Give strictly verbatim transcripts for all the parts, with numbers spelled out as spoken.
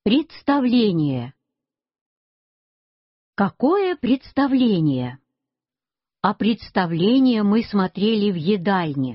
Представление. Какое представление? А представление мы смотрели в едальне.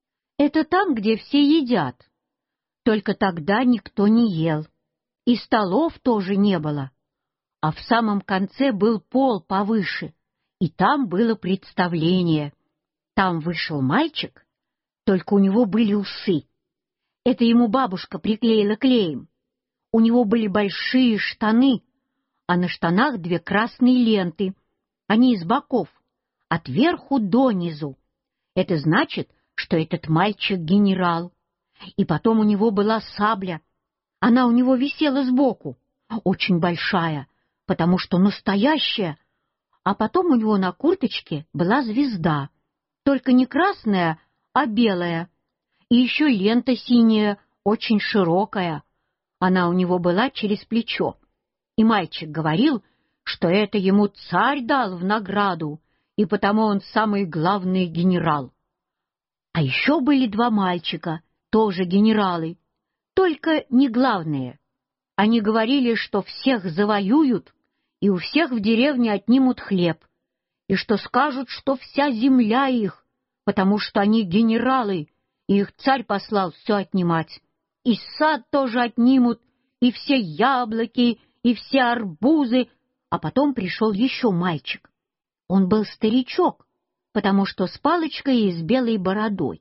Это там, где все едят. Только тогда никто не ел. И столов тоже не было. А в самом конце был пол повыше, и там было представление. Там вышел мальчик, только у него были усы. Это ему бабушка приклеила клеем. У него были большие штаны, а на штанах две красные ленты. Они из боков, от верху до низу. Это значит, что этот мальчик генерал. И потом у него была сабля. Она у него висела сбоку, очень большая, потому что настоящая. А потом у него на курточке была звезда, только не красная, а белая. И еще лента синяя, очень широкая. Она у него была через плечо, и мальчик говорил, что это ему царь дал в награду, и потому он самый главный генерал. А еще были два мальчика, тоже генералы, только не главные. Они говорили, что всех завоюют, и у всех в деревне отнимут хлеб, и что скажут, что вся земля их, потому что они генералы, и их царь послал все отнимать. И сад тоже отнимут, и все яблоки, и все арбузы. А потом пришел еще мальчик. Он был старичок, потому что с палочкой и с белой бородой.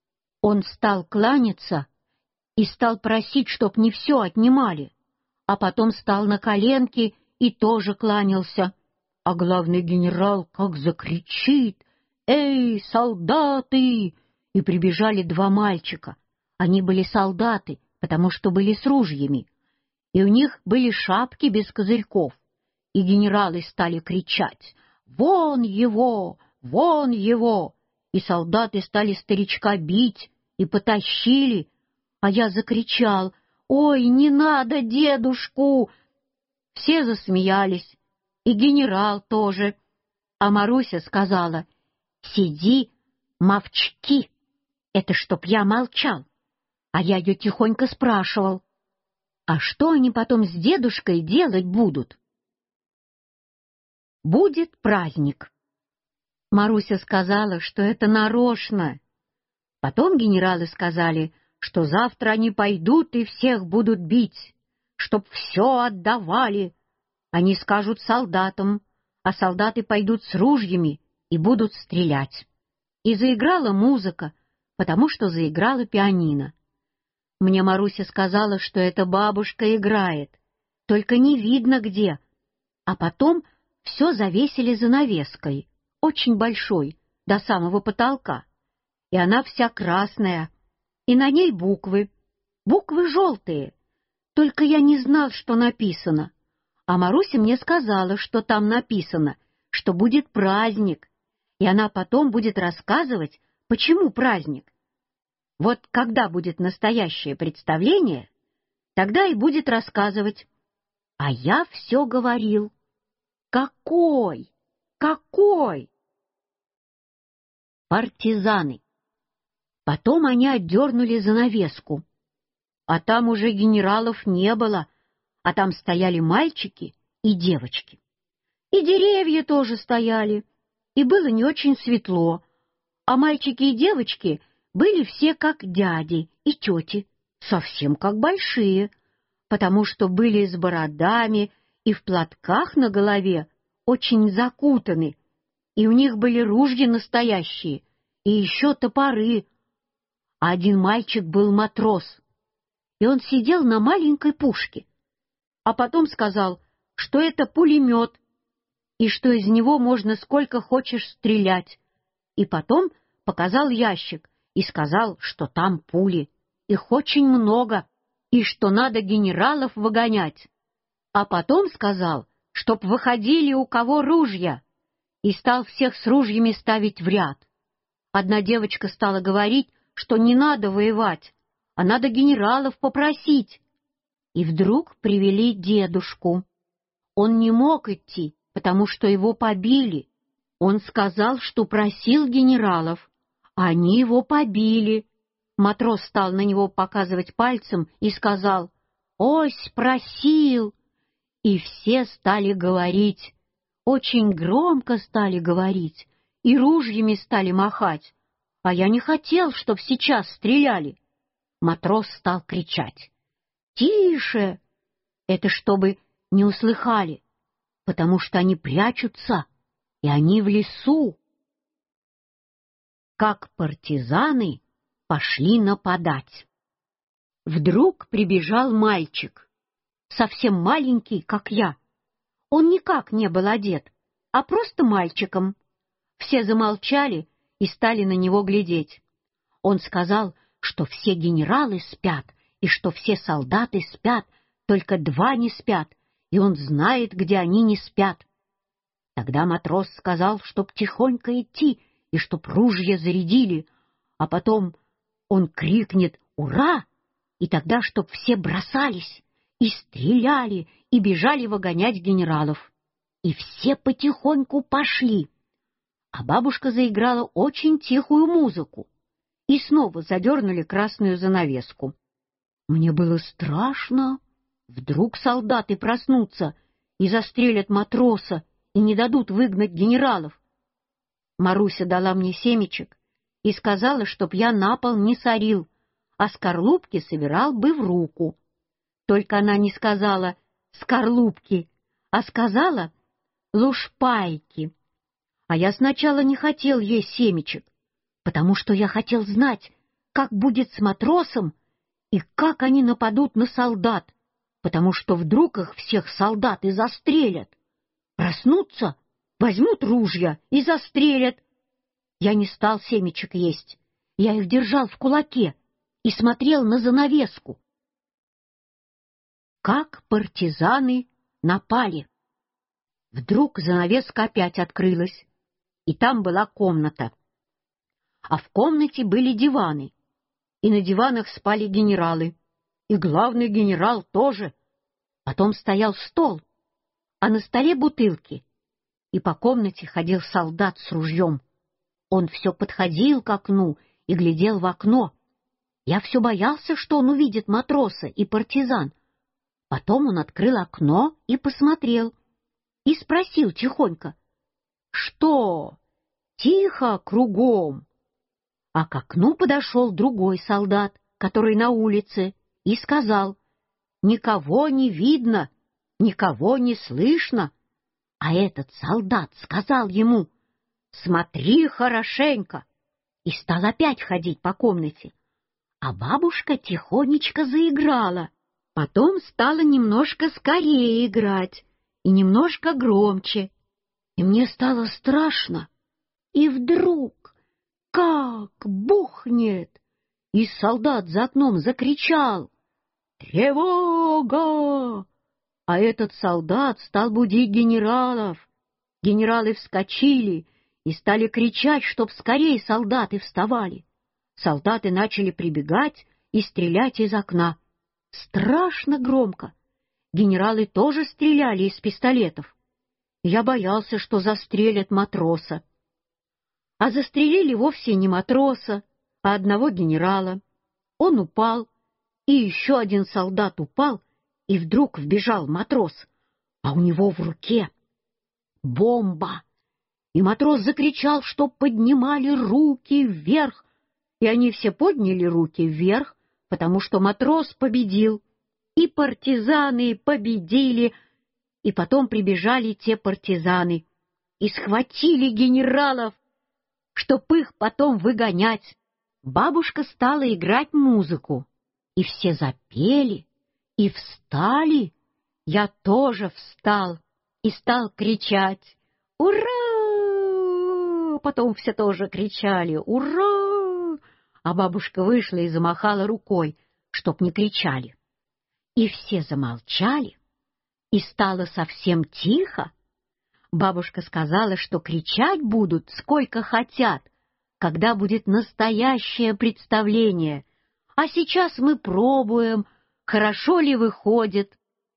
Он стал кланяться и стал просить, чтоб не все отнимали, а потом стал на коленки и тоже кланялся. А главный генерал как закричит: «Эй, солдаты!» И прибежали два мальчика. Они были солдаты, потому что были с ружьями, и у них были шапки без козырьков. И генералы стали кричать: «Вон его! Вон его!» И солдаты стали старичка бить и потащили, а я закричал: «Ой, не надо дедушку!» Все засмеялись, и генерал тоже. А Маруся сказала: «Сиди, мовчки, это чтоб я молчал». А я ее тихонько спрашивал: «А что они потом с дедушкой делать будут?» «Будет праздник». Маруся сказала, что это нарочно. Потом генералы сказали, что завтра они пойдут и всех будут бить, чтоб все отдавали. Они скажут солдатам, а солдаты пойдут с ружьями и будут стрелять. И заиграла музыка, потому что заиграла пианино. Мне Маруся сказала, что это бабушка играет, только не видно где. А потом все завесили занавеской, очень большой, до самого потолка. И она вся красная, и на ней буквы. Буквы желтые, только я не знал, что написано. А Маруся мне сказала, что там написано, что будет праздник, и она потом будет рассказывать, почему праздник. Вот когда будет настоящее представление, тогда и будет рассказывать. А я все говорил: «Какой? Какой?» Партизаны. Потом они отдернули занавеску, а там уже генералов не было, а там стояли мальчики и девочки. И деревья тоже стояли, и было не очень светло, а мальчики и девочки были все как дяди и тети, совсем как большие, потому что были с бородами и в платках на голове, очень закутаны, и у них были ружья настоящие, и еще топоры. А один мальчик был матрос, и он сидел на маленькой пушке, а потом сказал, что это пулемет, и что из него можно сколько хочешь стрелять, и потом показал ящик и сказал, что там пули, их очень много, и что надо генералов выгонять. А потом сказал, чтоб выходили у кого ружья, и стал всех с ружьями ставить в ряд. Одна девочка стала говорить, что не надо воевать, а надо генералов попросить. И вдруг привели дедушку. Он не мог идти, потому что его побили. Он сказал, что просил генералов, а они его побили. Матрос стал на него показывать пальцем и сказал: ось просил. И все стали говорить, очень громко стали говорить, и ружьями стали махать, а я не хотел, чтоб сейчас стреляли. Матрос стал кричать: «Тише!» Это чтобы не услыхали, потому что они прячутся, и они в лесу. Как партизаны пошли нападать. Вдруг прибежал мальчик, совсем маленький, как я. Он никак не был одет, а просто мальчиком. Все замолчали и стали на него глядеть. Он сказал, что все генералы спят и что все солдаты спят, только два не спят, и он знает, где они не спят. Тогда матрос сказал, чтоб тихонько идти и чтоб ружья зарядили, а потом он крикнет «Ура!», и тогда чтоб все бросались и стреляли и бежали выгонять генералов. И все потихоньку пошли. А бабушка заиграла очень тихую музыку, и снова задернули красную занавеску. Мне было страшно. Вдруг солдаты проснутся и застрелят матроса, и не дадут выгнать генералов. Маруся дала мне семечек и сказала, чтоб я на пол не сорил, а скорлупки собирал бы в руку. Только она не сказала «скорлупки», а сказала «лушпайки». А я сначала не хотел есть семечек, потому что я хотел знать, как будет с матросом и как они нападут на солдат, потому что вдруг их всех солдаты застрелят. Проснутся, возьмут ружья и застрелят. Я не стал семечек есть, я их держал в кулаке и смотрел на занавеску. Как партизаны напали. Вдруг занавеска опять открылась, и там была комната. А в комнате были диваны, и на диванах спали генералы, и главный генерал тоже. Потом стоял стол, а на столе бутылки, и по комнате ходил солдат с ружьем. Он все подходил к окну и глядел в окно. Я все боялся, что он увидит матроса и партизан. Потом он открыл окно и посмотрел, и спросил тихонько: «Что? Тихо кругом?» А к окну подошел другой солдат, который на улице, и сказал: «Никого не видно, никого не слышно». А этот солдат сказал ему: «Смотри хорошенько», и стал опять ходить по комнате. А бабушка тихонечко заиграла, потом стала немножко скорее играть и немножко громче, и мне стало страшно. И вдруг как бухнет, и солдат за окном закричал: «Тревога!» А этот солдат стал будить генералов. Генералы вскочили и стали кричать, чтоб скорее солдаты вставали. Солдаты начали прибегать и стрелять из окна. Страшно громко. Генералы тоже стреляли из пистолетов. Я боялся, что застрелят матроса. А застрелили вовсе не матроса, а одного генерала. Он упал, и еще один солдат упал, и вдруг вбежал матрос, а у него в руке бомба. И матрос закричал, чтоб поднимали руки вверх, и они все подняли руки вверх, потому что матрос победил, и партизаны победили, и потом прибежали те партизаны и схватили генералов, чтоб их потом выгонять. Бабушка стала играть музыку, и все запели, и встали. Я тоже встал и стал кричать «Ура!». Потом все тоже кричали «Ура!», а бабушка вышла и замахала рукой, чтоб не кричали. И все замолчали, и стало совсем тихо. Бабушка сказала, что кричать будут сколько хотят, когда будет настоящее представление, а сейчас мы пробуем, хорошо ли выходит.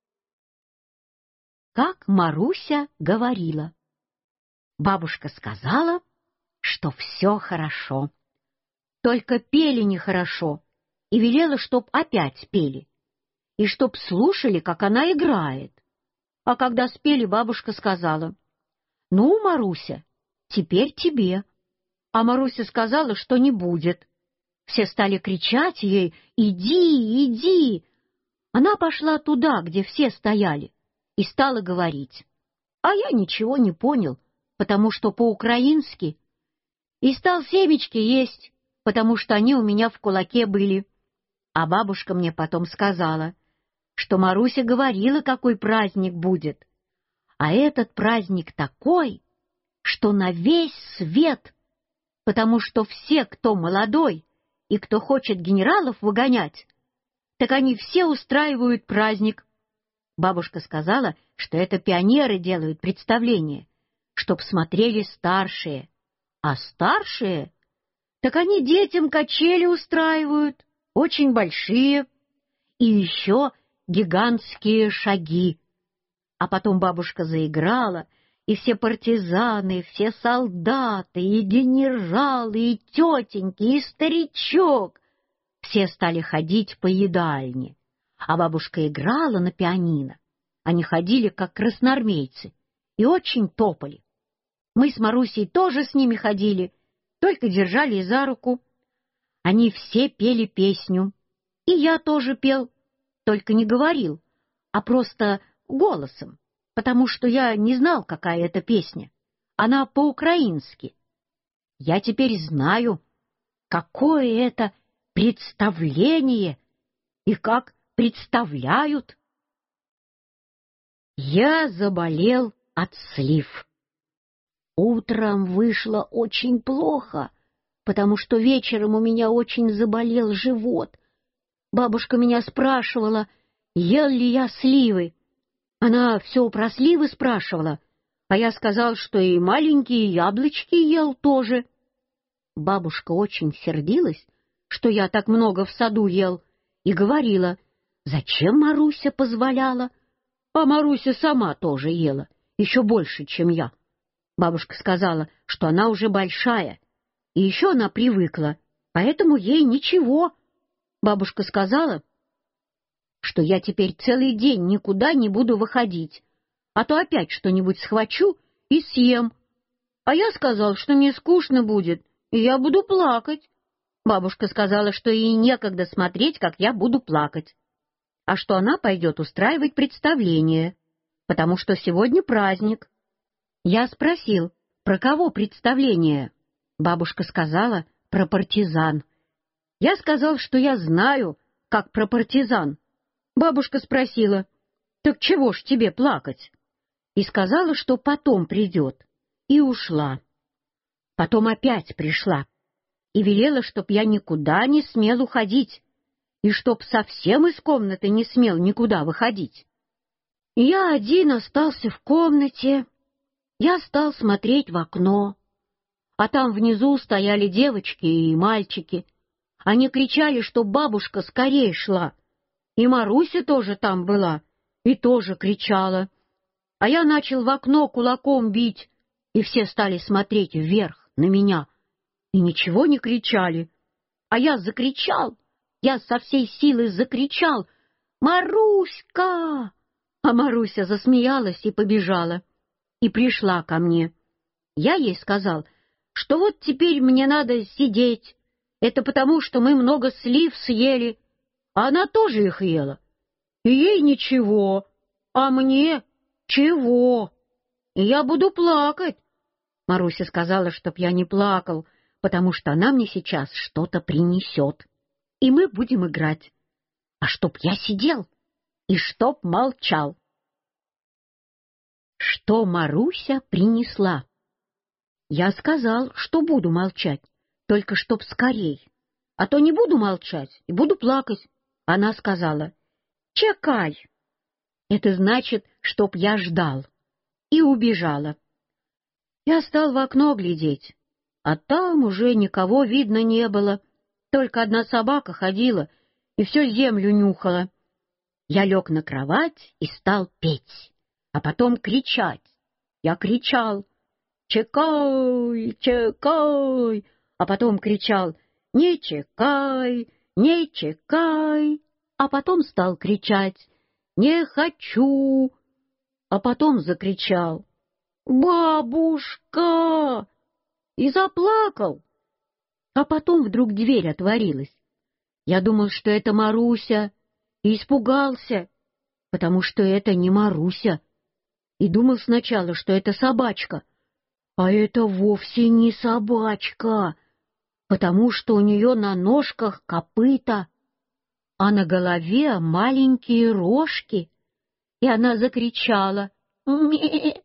Как Маруся говорила. Бабушка сказала, что все хорошо, только пели нехорошо, и велела, чтоб опять пели. и чтоб слушали, как она играет. А когда спели, бабушка сказала: «Ну, Маруся, теперь тебе». А Маруся сказала, что не будет. Все стали кричать ей: «Иди, иди!» Она пошла туда, где все стояли, и стала говорить. А я ничего не понял, потому что по-украински, и стал семечки есть, потому что они у меня в кулаке были. А бабушка мне потом сказала, что Маруся говорила, какой праздник будет. А этот праздник такой, что на весь свет, потому что все, кто молодой и кто хочет генералов выгонять, так они все устраивают праздник. Бабушка сказала, что это пионеры делают представление, чтоб смотрели старшие. А старшие, так они детям качели устраивают, очень большие, и еще гигантские шаги. А потом бабушка заиграла, и все партизаны, все солдаты, и генералы, и тетеньки, и старичок, все стали ходить по едальне. А бабушка играла на пианино. Они ходили, как красноармейцы, и очень топали. Мы с Марусей тоже с ними ходили, только держали за руку. Они все пели песню, и я тоже пел, только не говорил, а просто голосом, потому что я не знал, какая это песня. Она по-украински. Я теперь знаю, какое это представление и как представляют. Я заболел от слив. Утром вышло очень плохо, потому что вечером у меня очень заболел живот. Бабушка меня спрашивала, ел ли я сливы. Она все про сливы спрашивала, а я сказал, что и маленькие яблочки ел тоже. Бабушка очень сердилась, что я так много в саду ел, и говорила, зачем Маруся позволяла. А Маруся сама тоже ела, еще больше, чем я. Бабушка сказала, что она уже большая, и еще она привыкла, поэтому ей ничего. Бабушка сказала, что я теперь целый день никуда не буду выходить, а то опять что-нибудь схвачу и съем. А я сказал, что мне скучно будет, и я буду плакать. Бабушка сказала, что ей некогда смотреть, как я буду плакать, а что она пойдет устраивать представление, потому что сегодня праздник. Я спросил, про кого представление? Бабушка сказала, про партизан. Я сказал, что я знаю, как про партизан. Бабушка спросила, так чего ж тебе плакать? И сказала, что потом придет, и ушла. Потом опять пришла и велела, чтоб я никуда не смел уходить, и чтоб совсем из комнаты не смел никуда выходить. И я один остался в комнате. Я стал смотреть в окно, а там внизу стояли девочки и мальчики. Они кричали, что бабушка скорее шла. И Маруся тоже там была, и тоже кричала. А я начал в окно кулаком бить, и все стали смотреть вверх на меня, и ничего не кричали. А я закричал, я со всей силы закричал: «Маруська!» А Маруся засмеялась и побежала, и пришла ко мне. Я ей сказал, что вот теперь мне надо сидеть, это потому, что мы много слив съели, а она тоже их ела. И ей ничего, а мне чего? И я буду плакать. Маруся сказала, чтоб я не плакал, потому что она мне сейчас что-то принесет, и мы будем играть. А чтоб я сидел и чтоб молчал. Что Маруся принесла? Я сказал, что буду молчать, только чтоб скорей, а то не буду молчать и буду плакать. Она сказала: «Чекай». Это значит, чтоб я ждал, и убежала. Я стал в окно глядеть, а там уже никого видно не было, только одна собака ходила и всю землю нюхала. Я лег на кровать и стал петь, а потом кричать. Я кричал: «Чекай, чекай!» А потом кричал: «Не чекай, не чекай!» а потом стал кричать «Не хочу!», а потом закричал «Бабушка!» и заплакал. А потом вдруг дверь отворилась. Я думал, что это Маруся, и испугался, потому что это не Маруся, и думал сначала, что это собачка, а это вовсе не собачка, потому что у нее на ножках копыта, а на голове маленькие рожки, и она закричала «Ме!».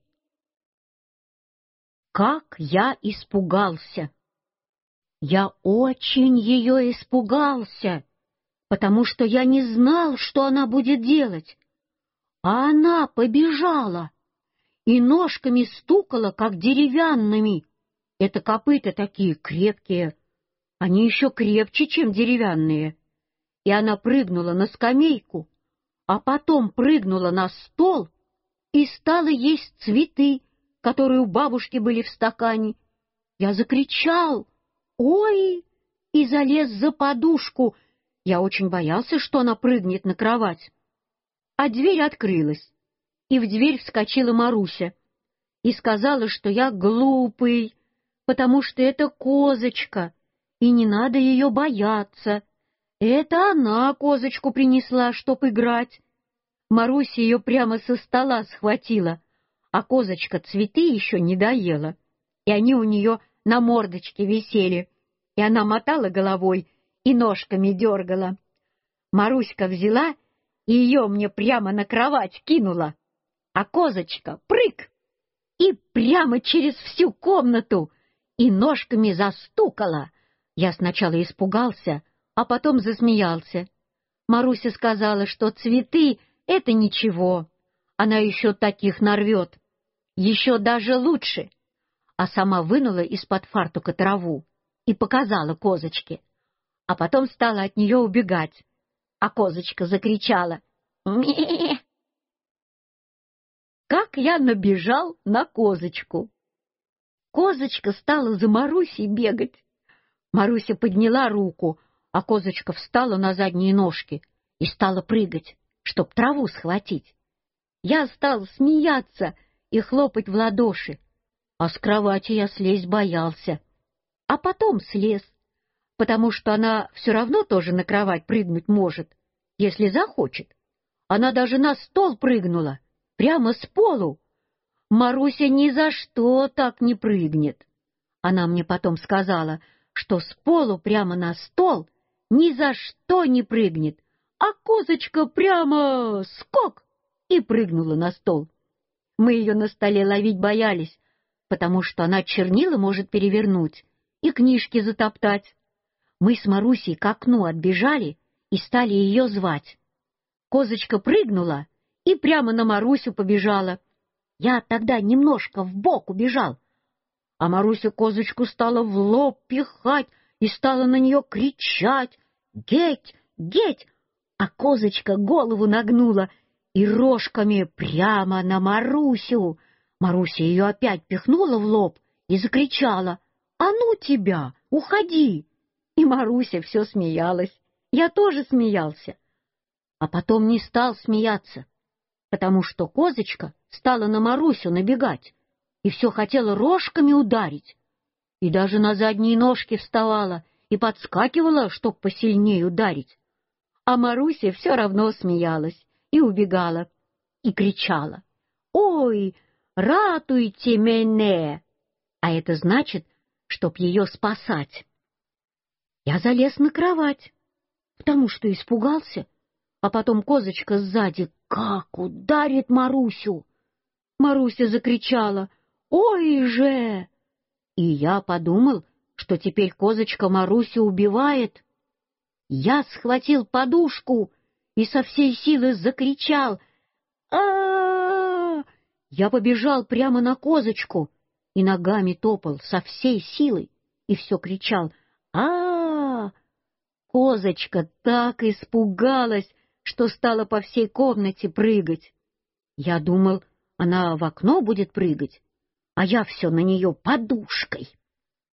Как я испугался! Я очень ее испугался, потому что я не знал, что она будет делать. А она побежала и ножками стукала, как деревянными. Это копыта такие крепкие, они еще крепче, чем деревянные. И она прыгнула на скамейку, а потом прыгнула на стол и стала есть цветы, которые у бабушки были в стакане. Я закричал «Ой!» и залез за подушку. Я очень боялся, что она прыгнет на кровать. А дверь открылась, и в дверь вскочила Маруся и сказала, что я глупый, потому что это козочка, и не надо ее бояться. Это она козочку принесла, чтоб играть. Маруся ее прямо со стола схватила, а козочка цветы еще не доела, и они у нее на мордочке висели, и она мотала головой и ножками дергала. Маруська взяла и ее мне прямо на кровать кинула, а козочка прыг и прямо через всю комнату и ножками застукала. Я сначала испугался, а потом засмеялся. Маруся сказала, что цветы — это ничего, она еще таких нарвет, еще даже лучше, а сама вынула из-под фартука траву и показала козочке, а потом стала от нее убегать, а козочка закричала «Ме!». Как я набежал на козочку! Козочка стала за Марусей бегать. Маруся подняла руку, а козочка встала на задние ножки и стала прыгать, чтоб траву схватить. Я стал смеяться и хлопать в ладоши, а с кровати я слезть боялся. А потом слез, потому что она все равно тоже на кровать прыгнуть может, если захочет. Она даже на стол прыгнула, прямо с полу. Маруся ни за что так не прыгнет. Она мне потом сказала, что с полу прямо на стол ни за что не прыгнет, а козочка прямо скок и прыгнула на стол. Мы ее на столе ловить боялись, потому что она чернила может перевернуть и книжки затоптать. Мы с Марусей к окну отбежали и стали ее звать. Козочка прыгнула и прямо на Марусю побежала. Я тогда немножко вбок убежал, а Маруся козочку стала в лоб пихать и стала на нее кричать «Геть! Геть!», а козочка голову нагнула и рожками прямо на Марусю. Маруся ее опять пихнула в лоб и закричала «А ну тебя! Уходи!». И Маруся все смеялась. Я тоже смеялся. А потом не стал смеяться, потому что козочка стала на Марусю набегать и все хотела рожками ударить, и даже на задние ножки вставала и подскакивала, чтоб посильнее ударить. А Маруся все равно смеялась и убегала, и кричала «Ой, ратуйте мене!», а это значит, чтоб ее спасать. Я залез на кровать, потому что испугался, а потом козочка сзади как ударит Марусю. Маруся закричала «Ой же!», и я подумал, что теперь козочка Марусю убивает. Я схватил подушку и со всей силы закричал а, Я побежал прямо на козочку и ногами топал со всей силой и все кричал а Козочка так испугалась, что стала по всей комнате прыгать. Я думал, она в окно будет прыгать, а я все на нее подушкой.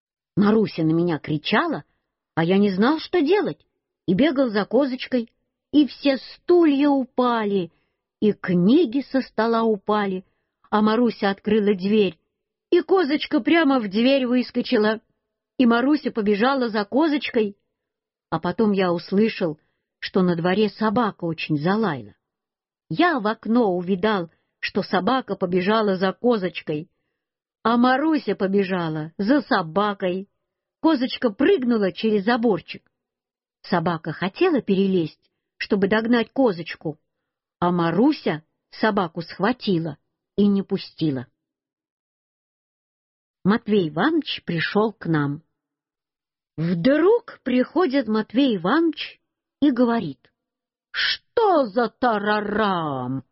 Маруся на меня кричала, а я не знал, что делать, и бегал за козочкой, и все стулья упали, и книги со стола упали, а Маруся открыла дверь, и козочка прямо в дверь выскочила, и Маруся побежала за козочкой. А потом я услышал, что на дворе собака очень залаяла. Я в окно увидал, что собака побежала за козочкой, а Маруся побежала за собакой. Козочка прыгнула через заборчик. Собака хотела перелезть, чтобы догнать козочку, а Маруся собаку схватила и не пустила. Матвей Иванович пришел к нам. Вдруг приходит Матвей Иванович и говорит: «Что за тарарам?»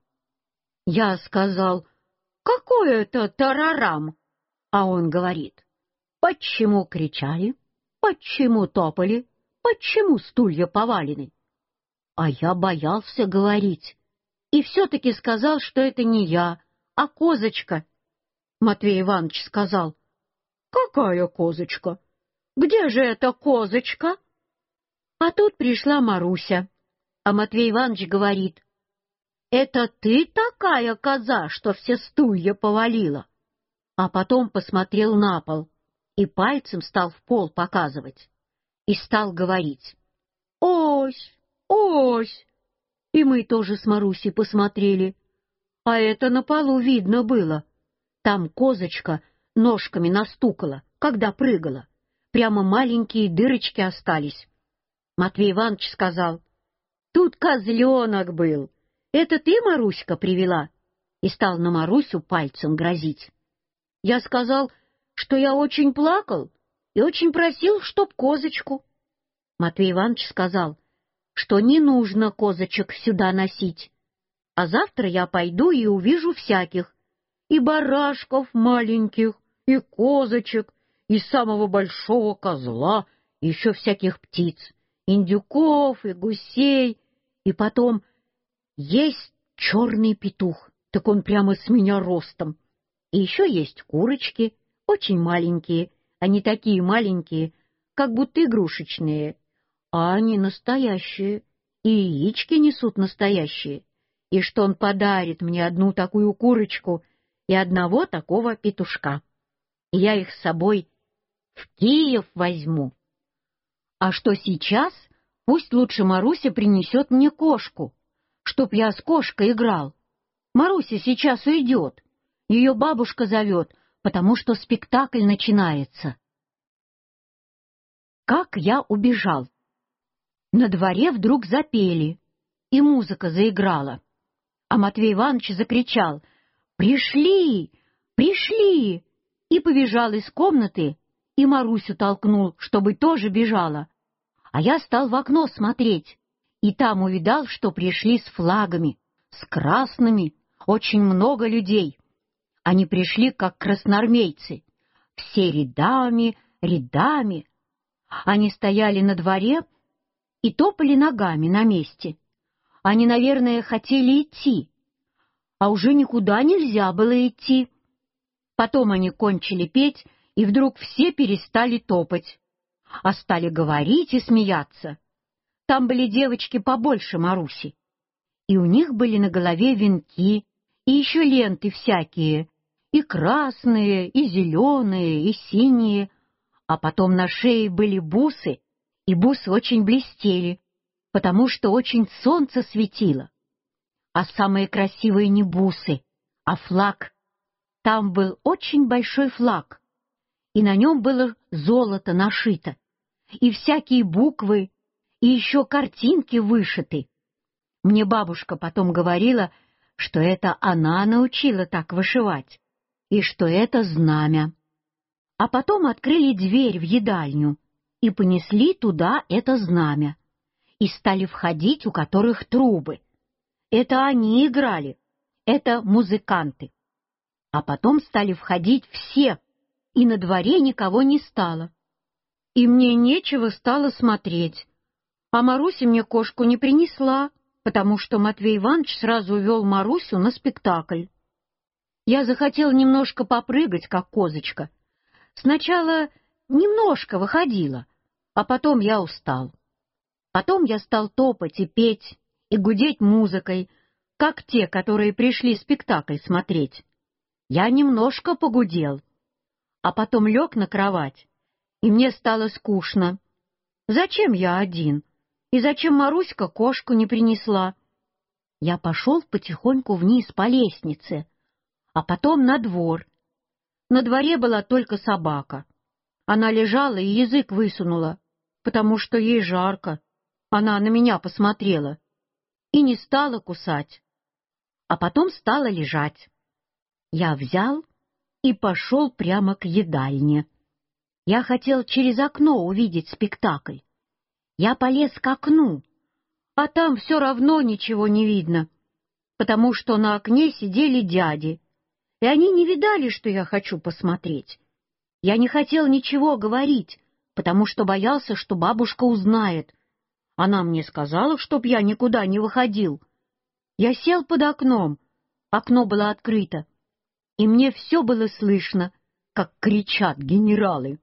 Я сказал: «Какой это тарарам?» А он говорит: «Почему кричали? Почему топали? Почему стулья повалены?» А я боялся говорить, и все-таки сказал, что это не я, а козочка. Матвей Иванович сказал: «Какая козочка? Где же эта козочка?» А тут пришла Маруся, а Матвей Иванович говорит: «Это ты такая коза, что все стулья повалила?» А потом посмотрел на пол и пальцем стал в пол показывать и стал говорить: «Ось, ось!» И мы тоже с Марусей посмотрели, а это на полу видно было. Там козочка ножками настукала, когда прыгала. Прямо маленькие дырочки остались. Матвей Иванович сказал: «Тут козленок был. Это ты, Маруська, привела?» И стал на Марусю пальцем грозить. Я сказал, что я очень плакал и очень просил, чтоб козочку. Матвей Иванович сказал, что не нужно козочек сюда носить, а завтра я пойду и увижу всяких, и барашков маленьких, и козочек, и самого большого козла, и еще всяких птиц, индюков и гусей, и потом есть черный петух, так он прямо с меня ростом. И еще есть курочки, очень маленькие, они такие маленькие, как будто игрушечные, а они настоящие, и яички несут настоящие, и что он подарит мне одну такую курочку и одного такого петушка. И я их с собой в Киев возьму. А что сейчас, пусть лучше Маруся принесет мне кошку, чтоб я с кошкой играл. Маруся сейчас уйдет. Ее бабушка зовет, потому что спектакль начинается. Как я убежал. На дворе вдруг запели, и музыка заиграла. А Матвей Иванович закричал: «Пришли! Пришли!» И побежал из комнаты, и Марусю толкнул, чтобы тоже бежала. А я стал в окно смотреть, и там увидал, что пришли с флагами, с красными, очень много людей. Они пришли, как красноармейцы, все рядами, рядами. Они стояли на дворе и топали ногами на месте. Они, наверное, хотели идти, а уже никуда нельзя было идти. Потом они кончили петь, и вдруг все перестали топать, а стали говорить и смеяться. Там были девочки побольше Маруси, и у них были на голове венки, и еще ленты всякие, и красные, и зеленые, и синие, а потом на шее были бусы, и бусы очень блестели, потому что очень солнце светило. А самые красивые не бусы, а флаг. Там был очень большой флаг, и на нем было золото нашито, и всякие буквы, и еще картинки вышиты. Мне бабушка потом говорила, что это она научила так вышивать, и что это знамя. А потом открыли дверь в едальню и понесли туда это знамя, и стали входить, у которых трубы. Это они играли, это музыканты. А потом стали входить все, и на дворе никого не стало. И мне нечего стало смотреть, а Маруся мне кошку не принесла, потому что Матвей Иванович сразу увел Марусю на спектакль. Я захотел немножко попрыгать, как козочка. Сначала немножко выходила, а потом я устал. Потом я стал топать и петь, и гудеть музыкой, как те, которые пришли спектакль смотреть. Я немножко погудел, а потом лег на кровать, и мне стало скучно. Зачем я один? И зачем Маруська кошку не принесла? Я пошел потихоньку вниз по лестнице, а потом на двор. На дворе была только собака. Она лежала и язык высунула, потому что ей жарко. Она на меня посмотрела и не стала кусать, а потом стала лежать. Я взял и пошел прямо к едальне. Я хотел через окно увидеть спектакль. Я полез к окну, а там все равно ничего не видно, потому что на окне сидели дяди, и они не видали, что я хочу посмотреть. Я не хотел ничего говорить, потому что боялся, что бабушка узнает. Она мне сказала, чтоб я никуда не выходил. Я сел под окном, окно было открыто, и мне все было слышно, как кричат генералы.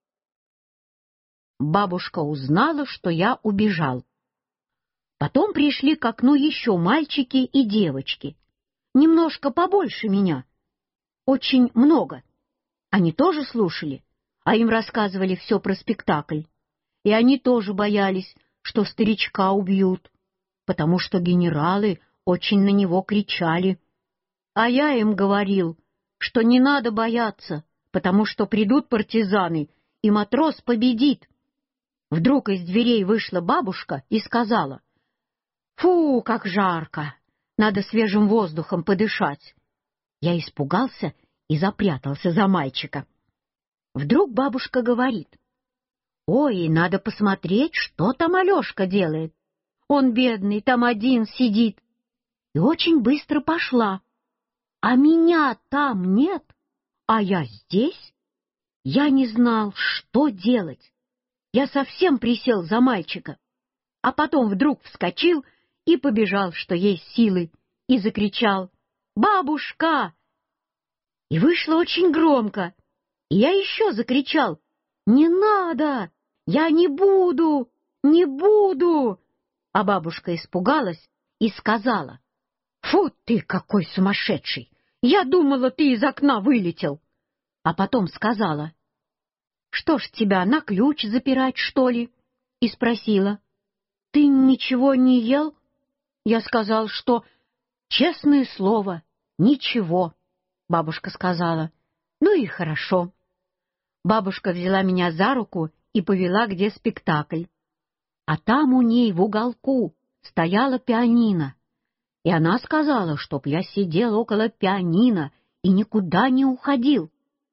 Бабушка узнала, что я убежал. Потом пришли к окну еще мальчики и девочки, немножко побольше меня, очень много. Они тоже слушали, а им рассказывали все про спектакль, и они тоже боялись, что старичка убьют, потому что генералы очень на него кричали. А я им говорил, что не надо бояться, потому что придут партизаны, и матрос победит. Вдруг из дверей вышла бабушка и сказала: «Фу, как жарко! Надо свежим воздухом подышать!» Я испугался и запрятался за мальчика. Вдруг бабушка говорит: «Ой, надо посмотреть, что там Алешка делает. Он бедный, там один сидит». И очень быстро пошла. А меня там нет, а я здесь. Я не знал, что делать. Я совсем присел за мальчика, а потом вдруг вскочил и побежал, что есть силы, и закричал: «Бабушка!» И вышло очень громко, и я еще закричал: «Не надо! Я не буду! Не буду!» А бабушка испугалась и сказала: «Фу ты, какой сумасшедший! Я думала, ты из окна вылетел!» А потом сказала: «Что ж тебя, на ключ запирать, что ли?» И спросила: «Ты ничего не ел?» Я сказал, что, честное слово, ничего. Бабушка сказала: «Ну и хорошо». Бабушка взяла меня за руку и повела, где спектакль. А там у ней в уголку стояла пианино, и она сказала, чтоб я сидел около пианино и никуда не уходил.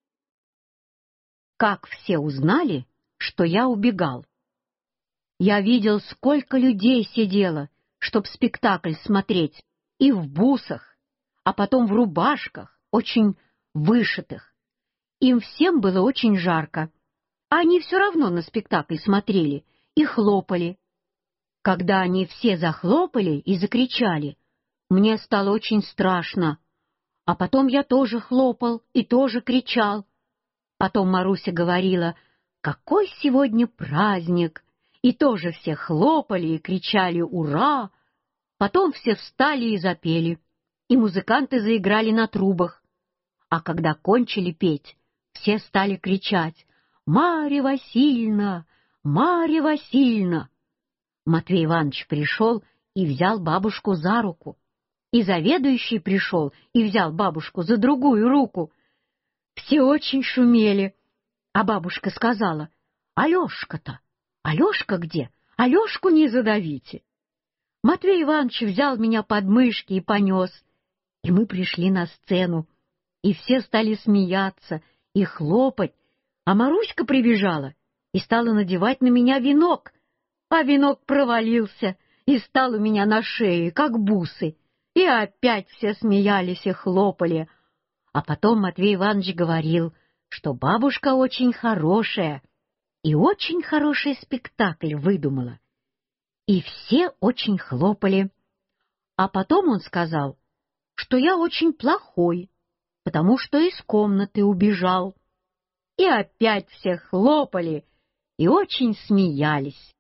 Как все узнали, что я убегал? Я видел, сколько людей сидело, чтоб спектакль смотреть, и в бусах, а потом в рубашках, очень вышитых. Им всем было очень жарко, а они все равно на спектакль смотрели и хлопали. Когда они все захлопали и закричали, мне стало очень страшно, а потом я тоже хлопал и тоже кричал. Потом Маруся говорила: «Какой сегодня праздник!» И тоже все хлопали и кричали «Ура!». Потом все встали и запели, и музыканты заиграли на трубах. А когда кончили петь, все стали кричать: «Марья Васильевна! Марья Васильевна!». Матвей Иванович пришел и взял бабушку за руку, и заведующий пришел и взял бабушку за другую руку. Все очень шумели, а бабушка сказала: «Алешка-то! Алешка где? Алешку не задавите!». Матвей Иванович взял меня под мышки и понес, и мы пришли на сцену, и все стали смеяться и хлопать, а Маруська прибежала и стала надевать на меня венок, а венок провалился и стал у меня на шее, как бусы, и опять все смеялись и хлопали. А потом Матвей Иванович говорил, что бабушка очень хорошая и очень хороший спектакль выдумала. И все очень хлопали. А потом он сказал, что я очень плохой, потому что из комнаты убежал. И опять все хлопали и очень смеялись.